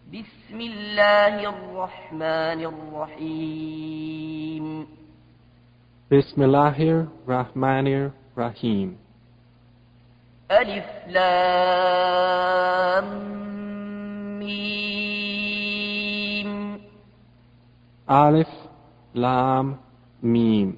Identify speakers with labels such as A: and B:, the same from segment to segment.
A: بسم الله الرحمن الرحيم
B: Bismillahir Rahmanir Rahim.
A: ألف لام ميم.
B: Alif Lam Mim.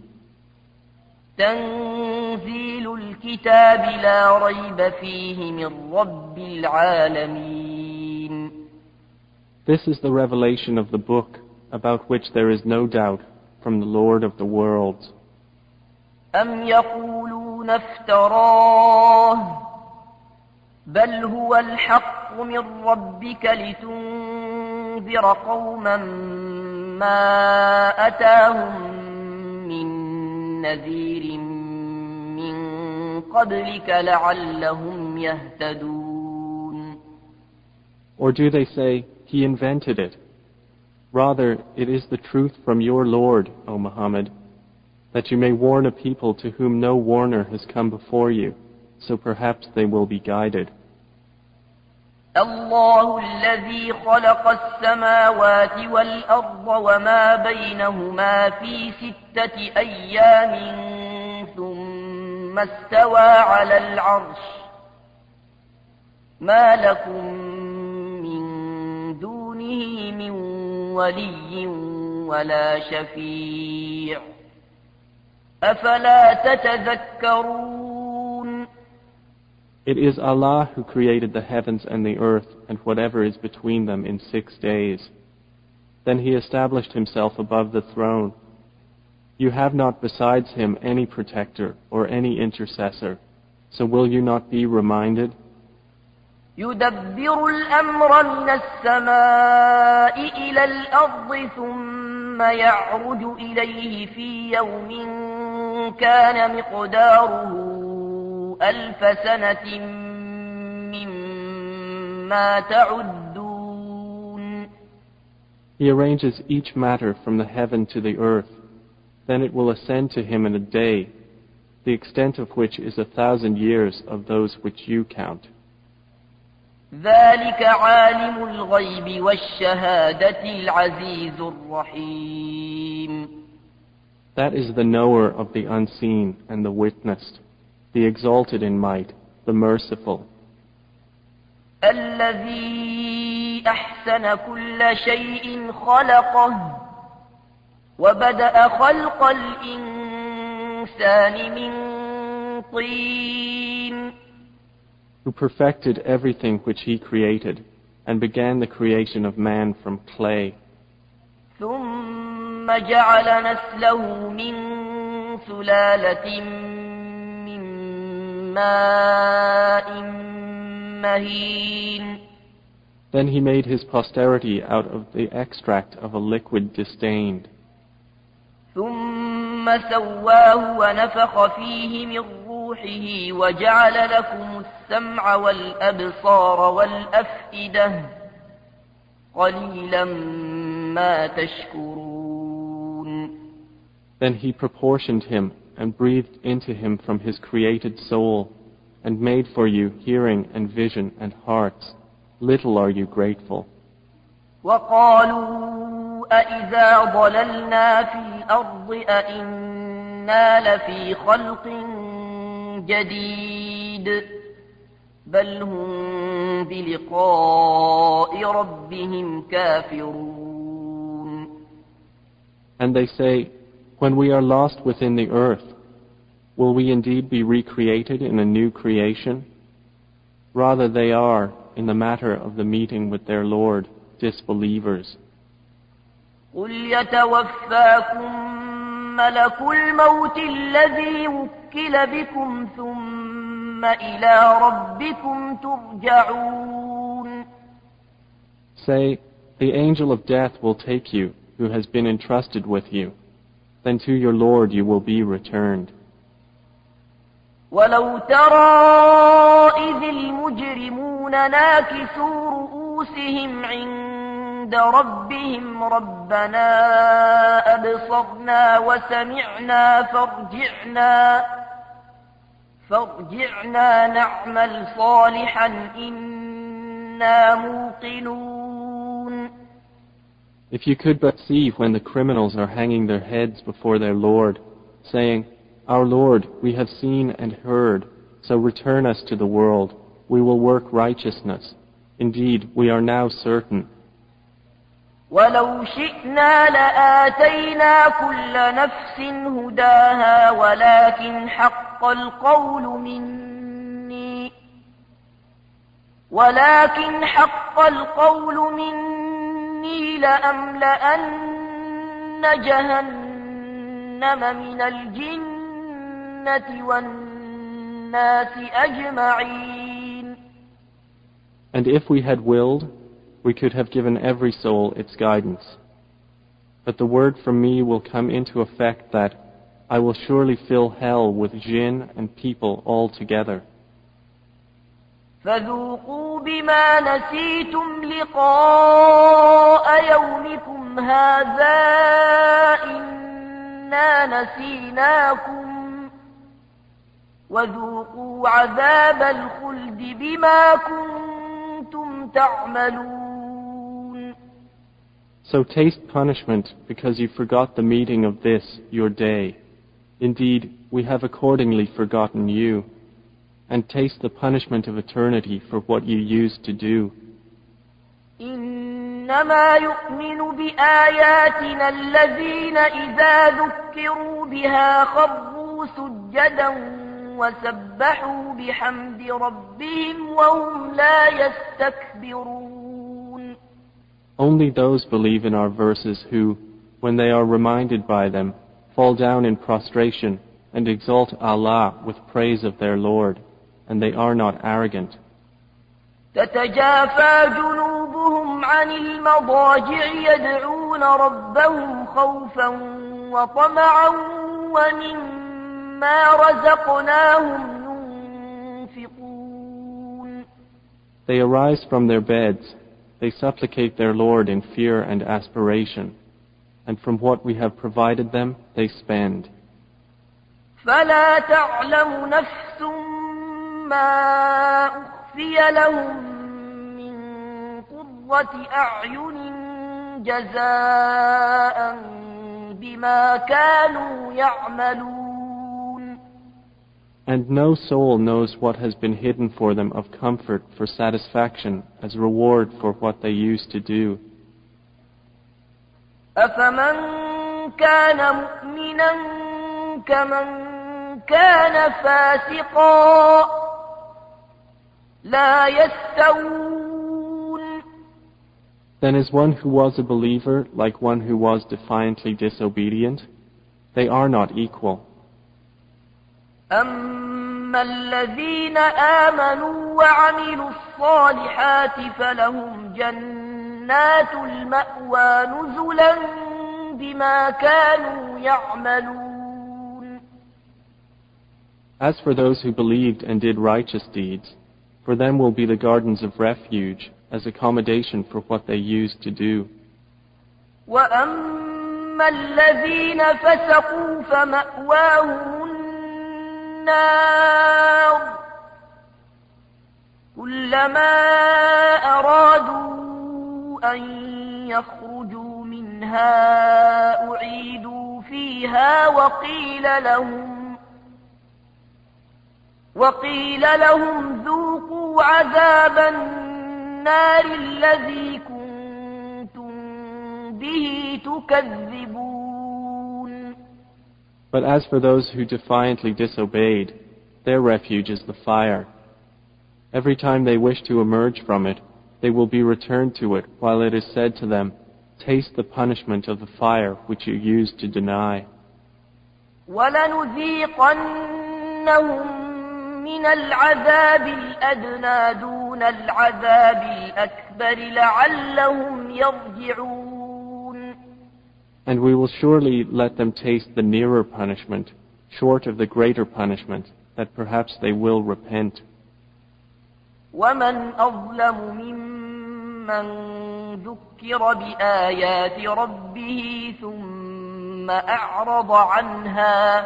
A: تنزيل الكتاب لا ريب فيه من رب العالمين.
B: This is the revelation of the book about which there is no doubt from the Lord of the worlds.
A: أم يقولون افتراه بل هو الحق من ربك لتنذر قوما ما أتاهم من نذير من قبلك لعلهم يهتدون.
B: Or do they say, he invented it? Rather, it is the truth from your Lord, O Muhammad, that you may warn a people to whom no warner has come before you, so perhaps they will be guided.
A: الله الذي خلق السماوات والأرض وما بينهما في 6 أيام ثم استوى على العرش ما لكم من دونه من ولي ولا شفيع أفلا تتذكرون.
B: It is Allah who created the heavens and the earth and whatever is between them in 6 days. Then He established Himself above the throne. You have not besides Him any protector or any intercessor, so will you not be reminded?
A: يدبر الأمر من السماء إلى الأرض ثم يعرج إليه في يوم كان مقداره 1000 سنة مما تعدون.
B: He arranges each matter from the heaven to the earth. Then it will ascend to Him in a day, the extent of which is 1,000 years of those which you count.
A: ذلك عالم الغيب والشهادة العزيز الرحيم.
B: That is the knower of the unseen and the witnessed, the exalted in might, the merciful.
A: الذي أحسن كل شيء خلقه وبدأ خلق الإنسان من طين.
B: Who perfected everything which He created and began the creation of man from clay.
A: ثم جعل نسله من سلالة من ماء مهين.
B: Then He made His posterity out of the extract of a liquid disdained.
A: ثم سواه ونفخ فيه من روحه وجعل لكم السمع والأبصار والأفئدة قليلا ما تشكرون.
B: Then He proportioned Him and breathed into Him from His created soul and made for you hearing and vision and hearts. Little are you grateful.
A: وقالوا أإذا ضللنا في الأرض أإنا لفي خلق جديد بل هم بلقاء ربهم كافرون.
B: And they say, when we are lost within the earth, will we indeed be recreated in a new creation? Rather they are, in the matter of the meeting with their Lord, disbelievers.
A: قل يتوفاكم ملك الموت الذي وكل بكم ثم إلى ربكم ترجعون.
B: Say, the angel of death will take you, who has been entrusted with you. Then to your Lord you will be returned.
A: ولو ترى إذ المجرمون ناكسوا رؤوسهم عند ربهم ربنا أبصرنا وسمعنا فارجعنا نعمل صالحا إنا موقنون.
B: If you could but see when the criminals are hanging their heads before their Lord, saying, Our Lord, we have seen and heard, so return us to the world. We will work righteousness. Indeed, we are now certain.
A: ولو شئنا لآتينا كل نفس هداها ولكن حق القول مني لأملأن جهنم من الجنة والناس أجمعين.
B: And if we had willed, we could have given every soul its guidance. But the word from me will come into effect that I will surely fill hell with jinn and people all together.
A: فذوقوا بما نسيتم لقاء يومكم هذا إنا نسيناكم وذوقوا عذاب الخلد بما كنتم تعملون.
B: So taste punishment because you forgot the meeting of this, your day. Indeed, we have accordingly forgotten you. And taste the punishment of eternity for what you used to do.
A: إنما يؤمن بآياتنا الذين إذا ذكروا بها خروا سجدا وسبحوا بحمد ربهم وهم لا يستكبرون.
B: Only those believe in our verses who, when they are reminded by them, fall down in prostration and exalt Allah with praise of their Lord, and they are not arrogant.
A: تتجافى جنوبهم عن المضاجع يدعون ربهم خوفا وطمعا ومما رزقناهم ينفقون.
B: They arise from their beds, they supplicate their Lord in fear and aspiration, and from what we have provided them they spend.
A: فلا تعلم نفس ما أخفي لهم من قرة أعين جزاء بما كانوا يعملون.
B: And no soul knows what has been hidden for them of comfort for satisfaction as reward for what they used to do.
A: أفمن كان مؤمنا كمن كان فاسقا لا يستوون.
B: Then is one who was a believer like one who was defiantly disobedient? They are not equal.
A: أما الذين آمنوا وعملوا الصالحات فلهم جنات المأوى نزلا بما كانوا يعملون.
B: As for those who believed and did righteous deeds, for them will be the gardens of refuge as accommodation for what they used to do.
A: وأما الذين فسقوا فمأواهم النار كلما أرادوا أن يخرجوا منها أعيدوا فيها وقيل لهم ذوقوا عذاب النار الذي كنتم به تكذبون.
B: But as for those who defiantly disobeyed, their refuge is the fire. Every time they wish to emerge from it, they will be returned to it while it is said to them, taste the punishment of the fire which you used to deny.
A: وَلَنُذِيقَنَّهُمْ من العذاب الأدنى دون العذاب الأكبر لعلهم يرجعون.
B: And we will surely let them taste the nearer punishment, short of the greater punishment, that perhaps they will repent.
A: ومن أظلم ممن ذكر بآيات ربه ثم أعرض عنها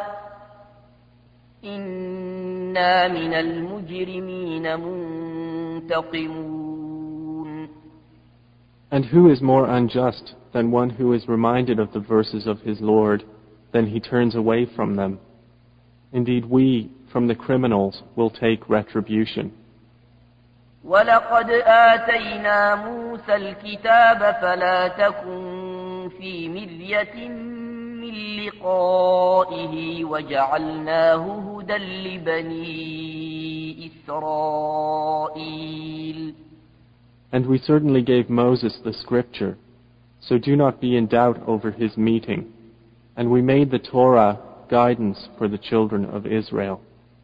A: إنا من المجرمين منتقمون.
B: And who is more unjust than one who is reminded of the verses of his Lord, then he turns away from them? Indeed, we, from the criminals, will take retribution.
A: وَلَقَدْ آتَيْنَا مُوسَى الْكِتَابَ فَلَا تَكُنْ فِي مِرْيَةٍ مِّن لِقَائِهِ وَجَعَلْنَاهُ هُدًى لِبَنِي إِسْرَائِيلَ.
B: And we certainly gave Moses the scripture, so do not be in doubt over his meeting. And we made the Torah guidance for the children of Israel.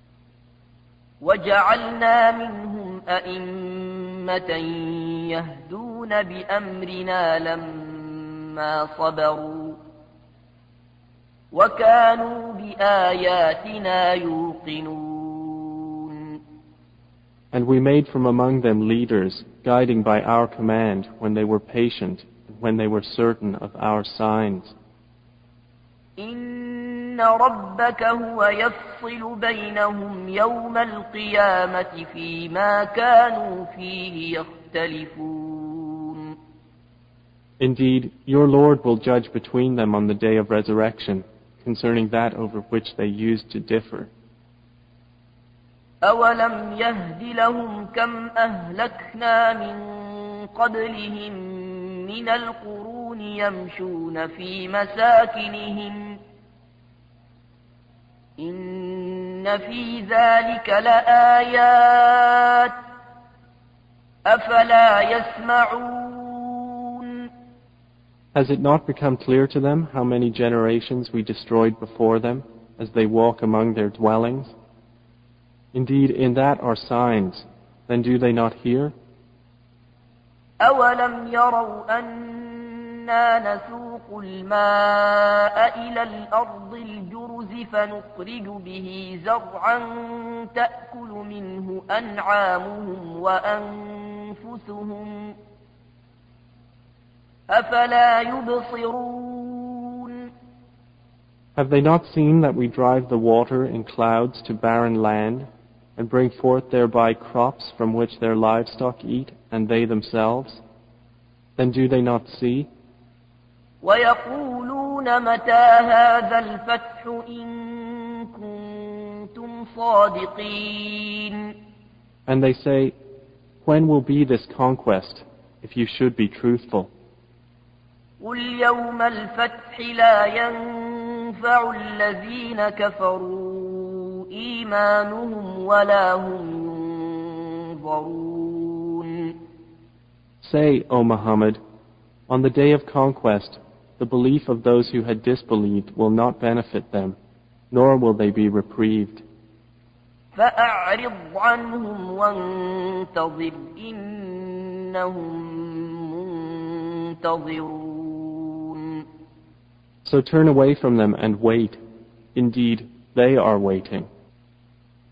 A: وَجَعَلْنَا مِنْهُمْ أَئِمَّةً يَهْدُونَ بِأَمْرِنَا لَمَّا صَبَرُوا وَكَانُوا بِآيَاتِنَا يُوقِنُونَ.
B: And we made from among them leaders, guiding by our command when they were patient and when they were certain of our signs.
A: إِنَّ رَبَّكَ هُوَ يَفْصِلُ بَيْنَهُمْ يَوْمَ الْقِيَامَةِ فِيمَا كَانُوا فِيهِ يَخْتَلِفُونَ.
B: Indeed, your Lord will judge between them on the day of resurrection concerning that over which they used to differ.
A: أَوَلَمْ يَهْدِ لَهُمْ كَمْ أَهْلَكْنَا مِنْ قَبْلِهِمْ مِنَ الْقُرُونِ يَمْشُونَ فِي مَسَاكِنِهِمْ إِنَّ فِي ذَلِكَ لَآيَاتٍ أَفَلَا يَسْمَعُونَ.
B: Has it not become clear to them how many generations we destroyed before them as they walk among their dwellings? Indeed, in that are signs. Then do they not hear?
A: أَوَلَمْ يَرَوْا أَنَّا نَسُوقُ الْمَاءَ إِلَى الْأَرْضِ الْجُرُزِ فَنُخْرِجُ بِهِ زَرْعًا تَأْكُلُ مِنْهُ أَنْعَامُهُمْ وَأَنْفُسُهُمْ أَفَلَا يُبْصِرُونَ.
B: Have they not seen that we drive the water in clouds to barren land, and bring forth thereby crops from which their livestock eat, and they themselves? Then do they not see?
A: وَيَقُولُونَ مَتَى هَذَا الْفَتْحُ إِن كُنتُمْ صَادِقِينَ.
B: And they say, when will be this conquest, if you should be truthful?
A: قُلْ يَوْمَ الْفَتْحِ لَا يَنفَعُ الَّذِينَ كَفَرُوا إِيمَانُهُمْ وَلَا هُمْ يُنظَرُونَ.
B: Say, O Muhammad, on the day of conquest, the belief of those who had disbelieved will not benefit them, nor will they be reprieved.
A: فَأَعْرِضْ عَنْهُمْ وَانْتَظِرْ إِنَّهُمْ مُنْتَظِرُونَ.
B: So turn away from them and wait. Indeed, they are waiting.